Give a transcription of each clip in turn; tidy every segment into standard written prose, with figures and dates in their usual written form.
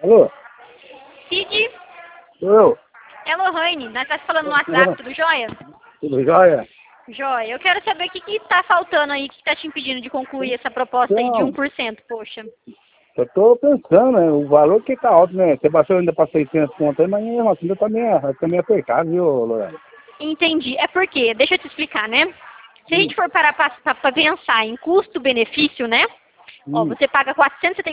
Alô? Cid, Sou eu. é Lohane, nós tá se falando no WhatsApp, tudo jóia? Tudo jóia? Jóia. Eu quero saber o que tá faltando aí, o que tá te impedindo de concluir essa proposta aí de Então, 1%, poxa. eu tô pensando, né? O valor que tá alto, né? Você baixou ainda pra 600 conto aí, mas mesmo assim ainda tá meio apertado, viu, Lorena? Entendi. É porque, deixa eu te explicar, né? Se a gente for parar pra pensar em custo-benefício, né? Ó, Hum. você paga R$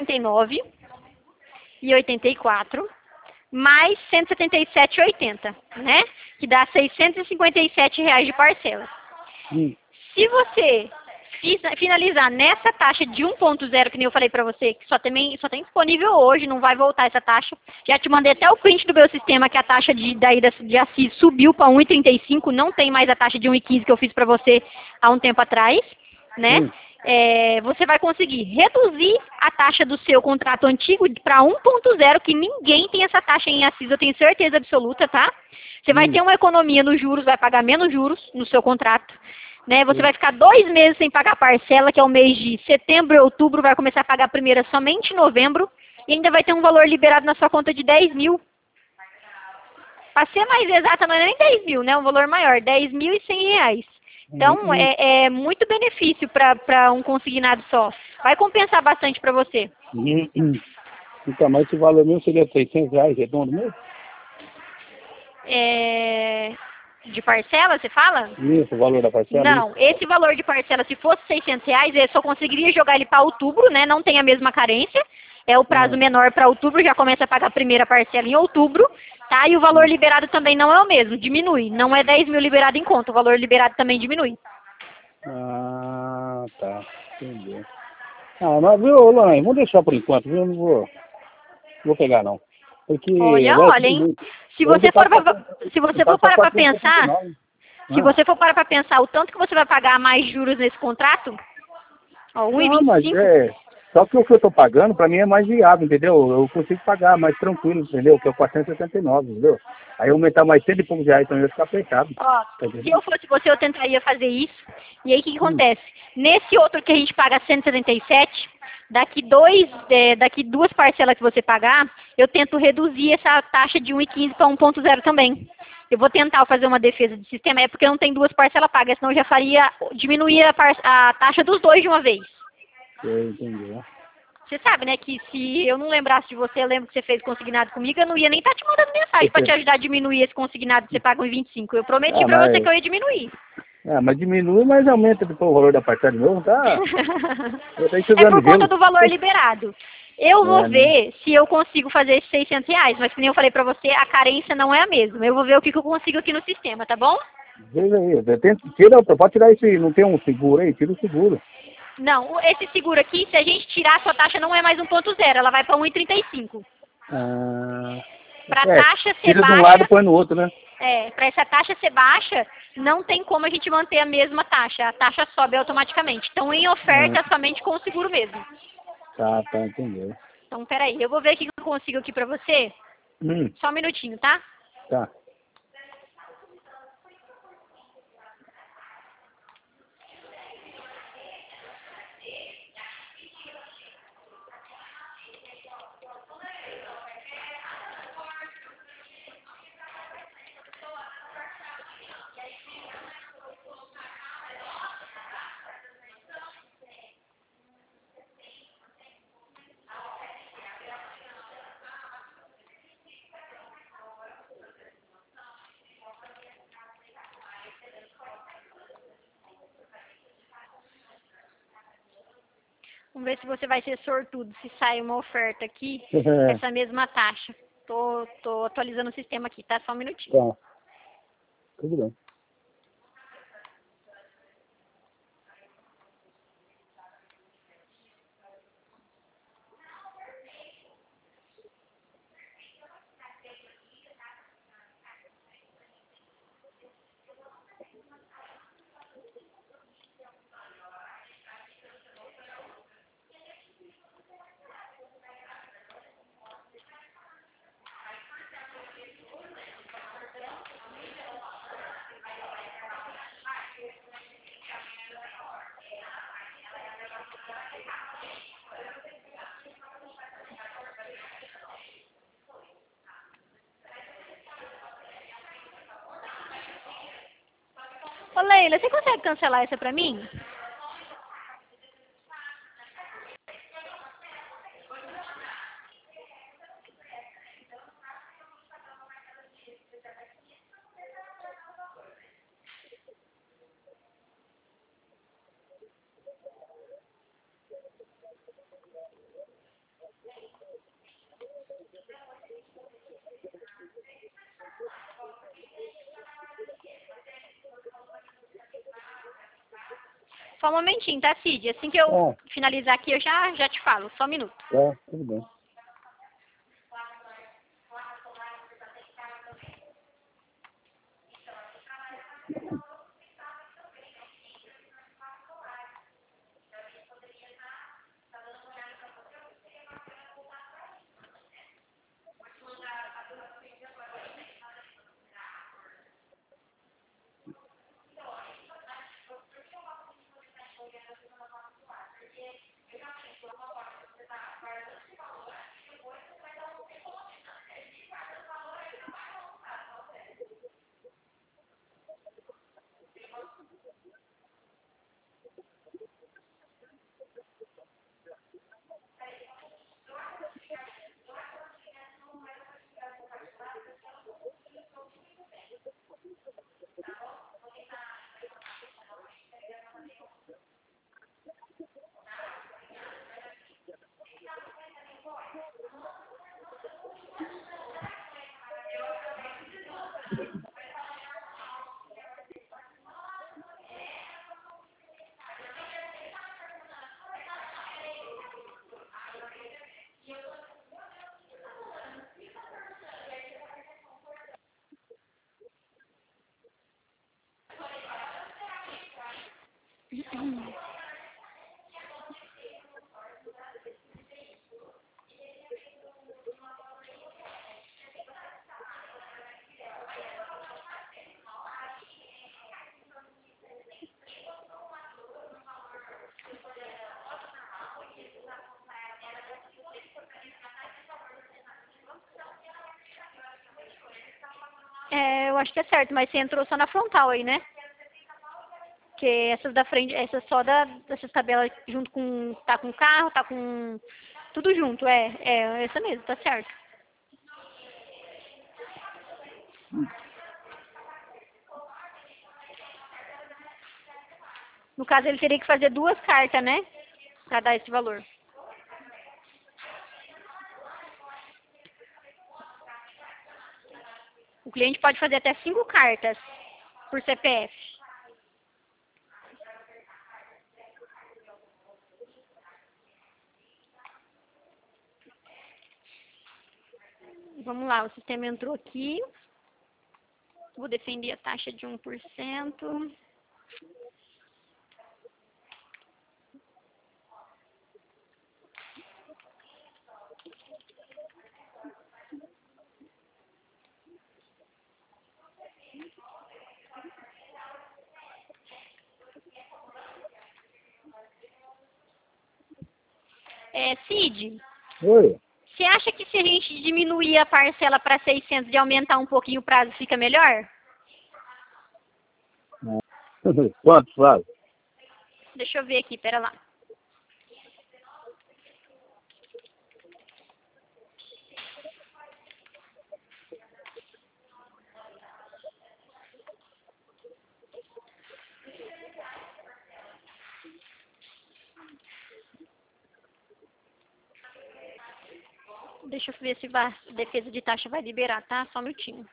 479,84 mais R$ 177,80, né? Que dá R$ 657 reais de parcela. Hum. Se você finalizar nessa taxa de 1.0, que nem eu falei pra você, que só tem disponível hoje, não vai voltar essa taxa. Já te mandei até o print do meu sistema, que a taxa de Assis subiu para 1,35, não tem mais a taxa de 1,15 que eu fiz pra você há um tempo atrás, né? Hum. Você vai conseguir reduzir a taxa do seu contrato antigo para 1.0, que ninguém tem essa taxa em Assis, eu tenho certeza absoluta, tá? Você vai Hum. ter uma economia nos juros, vai pagar menos juros no seu contrato, né? Você Hum. vai ficar 2 meses sem pagar parcela, que é o mês de setembro e outubro, vai começar a pagar a primeira somente em novembro, e ainda vai ter um valor liberado na sua conta de 10 mil. Para ser mais exata, não é nem 10 mil, né? Um valor maior, 10.100 reais. Então, Hum. é muito benefício para um consignado só. Vai compensar bastante para você. Hum. Então, mas esse valor mesmo seria 600 reais redondo mesmo? De parcela, você fala? Isso, o valor da parcela, isso. Não, esse valor de parcela, se fosse 600 reais, eu só conseguiria jogar ele para outubro, né? Não tem a mesma carência. É o prazo Ah. menor para outubro, já começa a pagar a primeira parcela em outubro, tá? E o valor liberado também não é o mesmo, diminui. Não é 10 mil liberado em conta, o valor liberado também diminui. Ah, tá. Entendi. Ah, mas viu, Lorena, vamos deixar por enquanto, viu? Eu não vou pegar não. Porque Olha, agora olha, tudo hein? muito. Se Hoje você tá for, pra, se você tá for pra parar para 469, pensar, se né? você for parar para pensar o tanto que você vai pagar mais juros nesse contrato, ó, Não, mas 1,25, só que o que eu tô pagando, pra mim é mais viável, entendeu? Eu consigo pagar mais tranquilo, entendeu? Que é o 479, entendeu? Aí aumentar mais 100 e poucos reais também vai ficar apertado. ó, Tá se entendendo? eu fosse você, eu tentaria fazer isso. E aí, o que Hum. acontece? Nesse outro que a gente paga 177, daqui duas parcelas que você pagar, eu tento reduzir essa taxa de 1,15 para 1.0 também. Eu vou tentar fazer uma defesa de sistema, é porque não tem duas parcelas pagas, senão eu já diminuir a taxa dos dois de uma vez. Eu entendi. Você sabe, né, que se eu não lembrasse de você, eu lembro que você fez consignado comigo, eu não ia nem estar te mandando mensagem para te ajudar a diminuir esse consignado que você paga 1,25. Eu prometi Ah, para você que mas, eu ia diminuir. mas diminui, mas aumenta depois o valor da parcela de novo, tá? Eu tô É precisando por de conta gelo. do valor liberado. Eu vou É, né? ver se eu consigo fazer esses 600 reais, mas como eu falei pra você, a carência não é a mesma. Eu vou ver o que eu consigo aqui no sistema, tá bom? Veja aí, pode tirar esse, não tem um seguro aí? Tira o seguro. Não, esse seguro aqui, se a gente tirar, a sua taxa não é mais 1.0, ela vai para 1,35. Ah, Para a taxa ser tira de um lado e baixa, põe no outro, né? para essa taxa ser baixa, não tem como a gente manter a mesma taxa. A taxa sobe automaticamente. Então, em oferta, é Ah, somente com o seguro mesmo. tá, entendeu. Então, peraí, eu vou ver o que eu consigo aqui pra você. Hum, Só um minutinho, tá? tá. Vamos ver se você vai ser sortudo, se sai uma oferta aqui com essa mesma taxa. Tô atualizando o sistema aqui, tá? Só um minutinho. Tá, tudo bem. Ô, Leila, você consegue cancelar essa pra mim? Só um momentinho, tá, Cid? Assim que eu finalizar aqui, eu já te falo. Só um minuto. Tá, tudo bem. É, eu acho que é certo, mas você entrou só na frontal aí, né? Porque essas da frente, essas só dessas tabelas junto com, tá com carro, tá com tudo junto, é essa mesmo, tá certo. No caso, ele teria que fazer 2 cartas, né? Pra dar esse valor. O cliente pode fazer até 5 cartas por CPF. Vamos lá, o sistema entrou aqui. Vou defender a taxa de 1%. Cid, Oi. você acha que se a gente diminuir a parcela para 600 e aumentar um pouquinho o prazo, fica melhor? Quanto, Flávio? Deixa eu ver aqui, pera lá. Deixa eu ver se a defesa de taxa vai liberar, tá? Só um minutinho.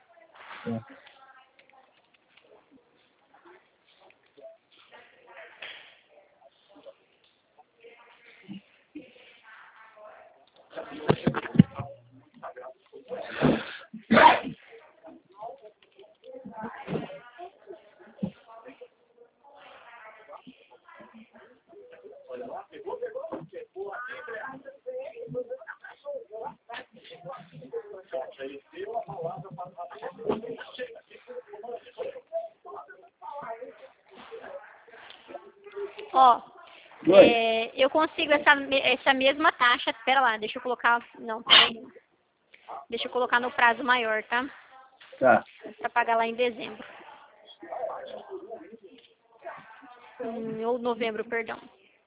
Ó, eu consigo essa mesma taxa. Pera lá, deixa eu colocar. Não, peraí. Deixa eu colocar no prazo maior, tá? Tá. Pra pagar lá em dezembro. Ou novembro, perdão.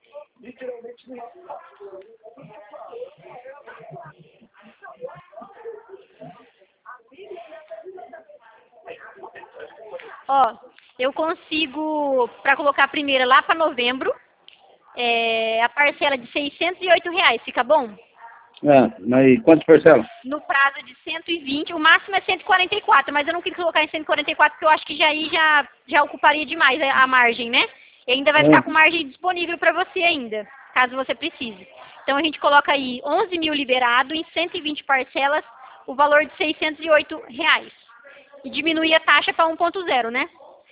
Ó, eu consigo, para colocar a primeira lá para novembro, a parcela de R$ 608, fica bom? Mas quantas parcelas? No prazo de 120, o máximo é 144, mas eu não quis colocar em 144 porque eu acho que já ocuparia demais a margem, né? E ainda vai ficar com margem disponível para você ainda, caso você precise. Então a gente coloca aí 11 mil liberado em 120 parcelas, o valor de R$ 608. E diminui a taxa para 1.0, né?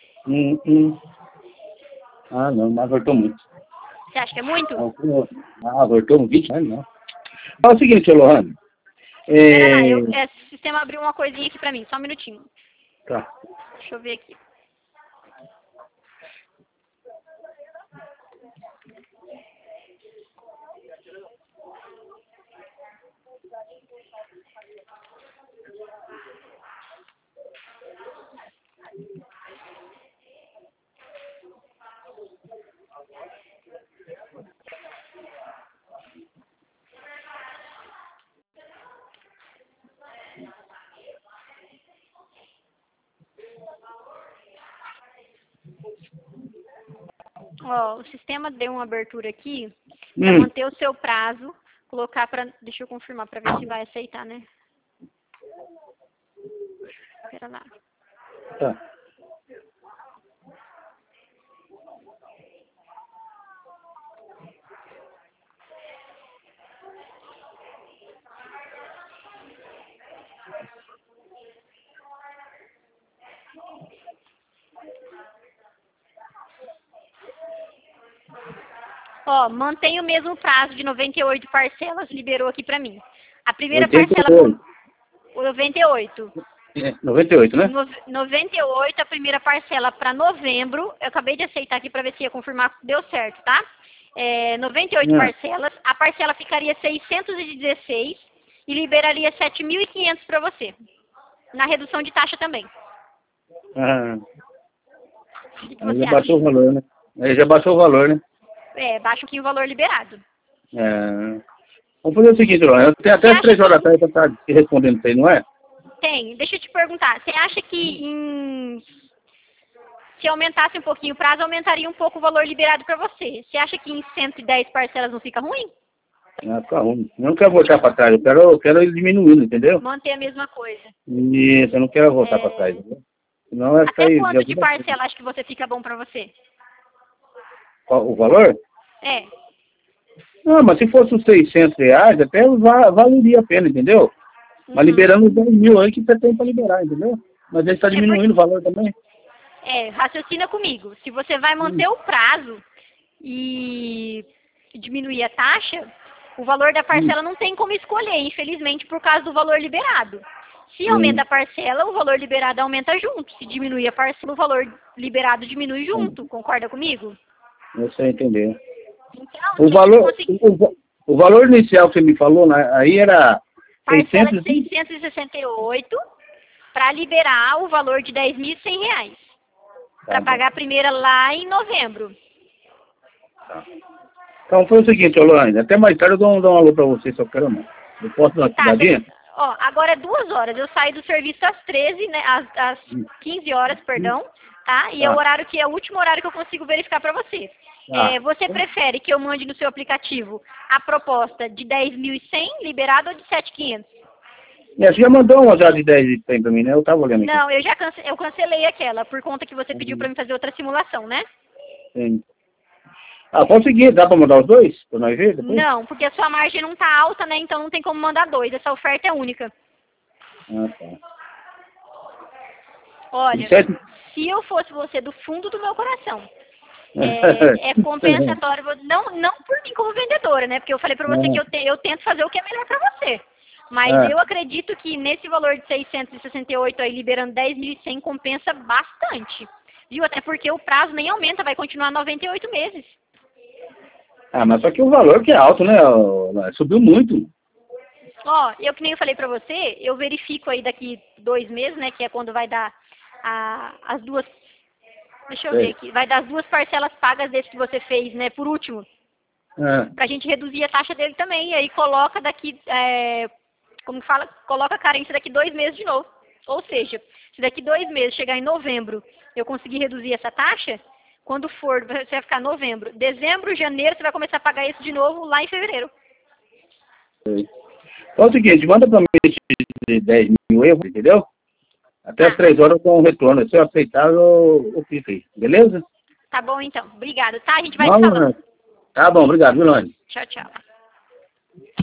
Ah, não, mas voltou muito. Você acha que é muito? Voltou 20, não. É o seguinte, Lohane. Pera lá, o sistema abriu uma coisinha aqui pra mim, só um minutinho. Tá. Deixa eu ver aqui. Ó, o sistema deu uma abertura aqui para manter o seu prazo, colocar para... Deixa eu confirmar para ver se vai aceitar, né? Espera lá. Tá. Ó, mantém o mesmo prazo de 98 parcelas, liberou aqui pra mim. A primeira parcela... 98. 98, né? 98, a primeira parcela para novembro. Eu acabei de aceitar aqui para ver se ia confirmar que deu certo, tá? 98 parcelas. A parcela ficaria 616 e liberaria 7.500 para você. Na redução de taxa também. Aí já baixou o valor, né? Aí já baixou o valor, né? Baixa um pouquinho o valor liberado. Vamos fazer o seguinte, Lohane. Eu tenho até as 3 horas da tarde para estar te respondendo isso aí, não é? Tem. Deixa eu te perguntar. Você acha que se aumentasse um pouquinho o prazo, aumentaria um pouco o valor liberado para você? Você acha que em 110 parcelas não fica ruim? Fica ruim. Eu não quero voltar para trás. Eu quero ir diminuindo, entendeu? Manter a mesma coisa. Isso, eu não quero voltar para trás. Entendeu? Senão vai ficar Até aí, quanto de parcela acho que você fica bom para você? O valor? Não, mas se fosse os R$ 600, até valeria a pena, entendeu? Mas liberando os 10 mil aí que você tem para liberar, entendeu? Mas aí está diminuindo o valor também. Raciocina comigo. Se você vai manter o prazo e diminuir a taxa, o valor da parcela não tem como escolher, infelizmente, por causa do valor liberado. Se aumenta a parcela, o valor liberado aumenta junto. Se diminui a parcela, o valor liberado diminui junto. Concorda comigo? Eu sei entender. Então, o valor inicial que você me falou, né, aí era... Parcela de 668 para liberar o valor de R$ 10.100. Para pagar a primeira lá em novembro. Tá. Então foi o seguinte, Lohane, até mais tarde eu dou um alô para você, se eu quero não. Eu posso dar uma cidadinha? Ó, agora é 2 horas. Eu saio do serviço às 13, né? Às 15 horas, perdão. Tá? E é o horário que é o último horário que eu consigo verificar para você. Você prefere que eu mande no seu aplicativo a proposta de 10.100 liberado ou de 7.500? Você já mandou uma já de 10.100 para mim, né? Eu estava olhando aqui. Não, eu cancelei aquela, por conta que você pediu para mim fazer outra simulação, né? Sim. Pode seguir, dá para mandar os dois? Para nós ver depois? Não, porque a sua margem não tá alta, né? Então não tem como mandar 2. Essa oferta é única. Tá. Olha, se eu fosse você do fundo do meu coração, compensatório, não por mim como vendedora, né? Porque eu falei pra você que eu tento fazer o que é melhor pra você. Mas eu acredito que nesse valor de 668 aí, liberando 10.100, compensa bastante. Viu? Até porque o prazo nem aumenta, vai continuar 98 meses. Mas só que o valor que é alto, né? Subiu muito. Ó, que nem eu falei pra você, eu verifico aí daqui 2 meses, né? Que é quando vai dar as duas Deixa eu ver aqui. Vai dar as 2 parcelas pagas desse que você fez, né? Por último. Pra gente reduzir a taxa dele também. E aí coloca daqui, como que fala? Coloca a carência daqui 2 meses de novo. Ou seja, se daqui 2 meses chegar em novembro eu conseguir reduzir essa taxa, quando for, você vai ficar novembro. Dezembro, janeiro, você vai começar a pagar isso de novo lá em fevereiro. Então é o seguinte, manda pra mim esses 10 mil euros, entendeu? Até as 3 horas eu dou um retorno. Se eu aceitar, eu fico aí. Beleza? Tá bom, então. Obrigada, tá? A gente vai se falando. Tá bom, obrigado, Vilane. Tchau, tchau.